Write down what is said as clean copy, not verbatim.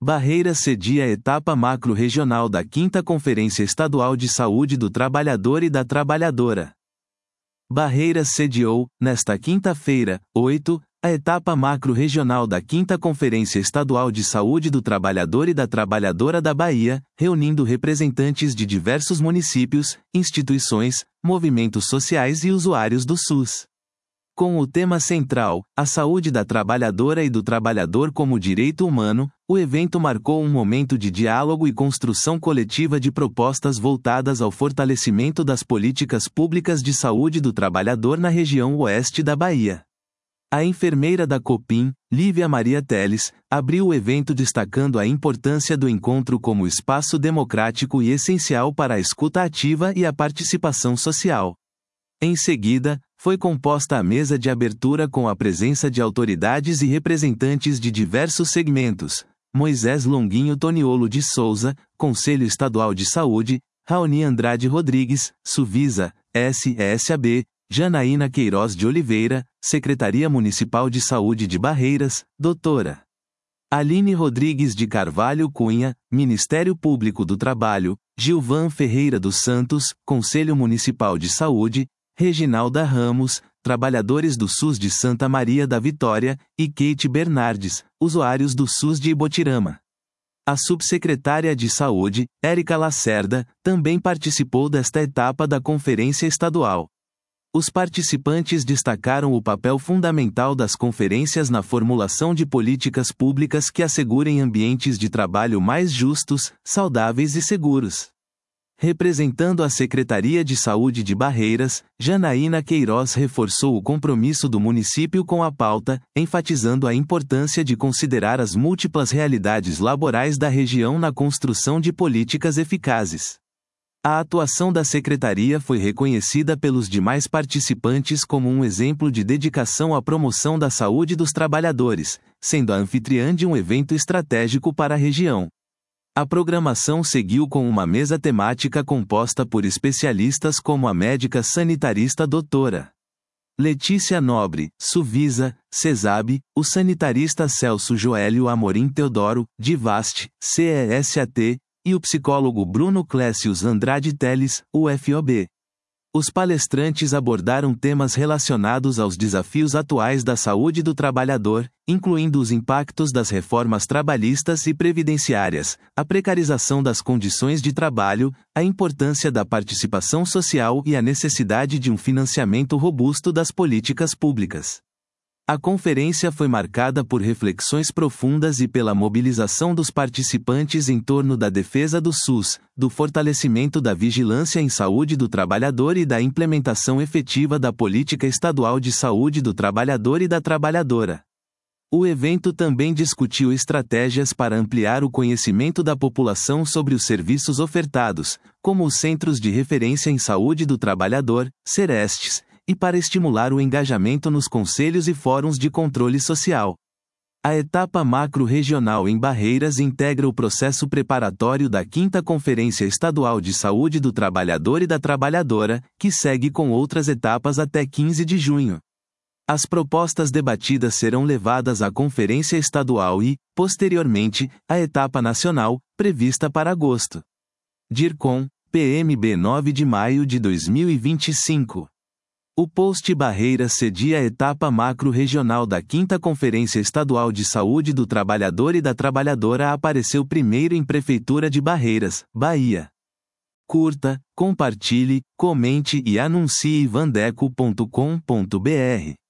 Barreiras cedia a etapa macro-regional da 5ª Conferência Estadual de Saúde do Trabalhador e da Trabalhadora. Barreiras sediou, nesta quinta-feira, 8, a etapa macro-regional da 5ª Conferência Estadual de Saúde do Trabalhador e da Trabalhadora da Bahia, reunindo representantes de diversos municípios, instituições, movimentos sociais e usuários do SUS. Com o tema central, a saúde da trabalhadora e do trabalhador como direito humano, o evento marcou um momento de diálogo e construção coletiva de propostas voltadas ao fortalecimento das políticas públicas de saúde do trabalhador na região oeste da Bahia. A enfermeira da Copim, Lívia Maria Teles, abriu o evento destacando a importância do encontro como espaço democrático e essencial para a escuta ativa e a participação social. Em seguida, foi composta a mesa de abertura com a presença de autoridades e representantes de diversos segmentos: Moisés Longuinho Toniolo de Souza, Conselho Estadual de Saúde, Raoni Andrade Rodrigues, Suvisa, SESAB, Janaína Queiroz de Oliveira, Secretaria Municipal de Saúde de Barreiras, Doutora Aline Rodrigues de Carvalho Cunha, Ministério Público do Trabalho, Gilvan Ferreira dos Santos, Conselho Municipal de Saúde, Reginalda Ramos, trabalhadores do SUS de Santa Maria da Vitória, e Kate Bernardes, usuários do SUS de Ibotirama. A subsecretária de Saúde, Érica Lacerda, também participou desta etapa da conferência estadual. Os participantes destacaram o papel fundamental das conferências na formulação de políticas públicas que assegurem ambientes de trabalho mais justos, saudáveis e seguros. Representando a Secretaria de Saúde de Barreiras, Janaína Queiroz reforçou o compromisso do município com a pauta, enfatizando a importância de considerar as múltiplas realidades laborais da região na construção de políticas eficazes. A atuação da Secretaria foi reconhecida pelos demais participantes como um exemplo de dedicação à promoção da saúde dos trabalhadores, sendo a anfitriã de um evento estratégico para a região. A programação seguiu com uma mesa temática composta por especialistas como a médica sanitarista doutora Letícia Nobre, Suvisa, CESAB, o sanitarista Celso Joélio Amorim Teodoro, Divast, CESAT, e o psicólogo Bruno Clécius Andrade Teles, UFOB. Os palestrantes abordaram temas relacionados aos desafios atuais da saúde do trabalhador, incluindo os impactos das reformas trabalhistas e previdenciárias, a precarização das condições de trabalho, a importância da participação social e a necessidade de um financiamento robusto das políticas públicas. A conferência foi marcada por reflexões profundas e pela mobilização dos participantes em torno da defesa do SUS, do fortalecimento da vigilância em saúde do trabalhador e da implementação efetiva da política estadual de saúde do trabalhador e da trabalhadora. O evento também discutiu estratégias para ampliar o conhecimento da população sobre os serviços ofertados, como os Centros de Referência em Saúde do Trabalhador, CERESTs, e para estimular o engajamento nos conselhos e fóruns de controle social. A etapa macro-regional em Barreiras integra o processo preparatório da 5ª Conferência Estadual de Saúde do Trabalhador e da Trabalhadora, que segue com outras etapas até 15 de junho. As propostas debatidas serão levadas à Conferência Estadual e, posteriormente, à etapa nacional, prevista para agosto. DIRCOM, PMB 9 de maio de 2025. O post Barreiras cedia a etapa macro-regional da 5ª Conferência Estadual de Saúde do Trabalhador e da Trabalhadora apareceu primeiro em Prefeitura de Barreiras, Bahia. Curta, compartilhe, comente e anuncie vandeco.com.br.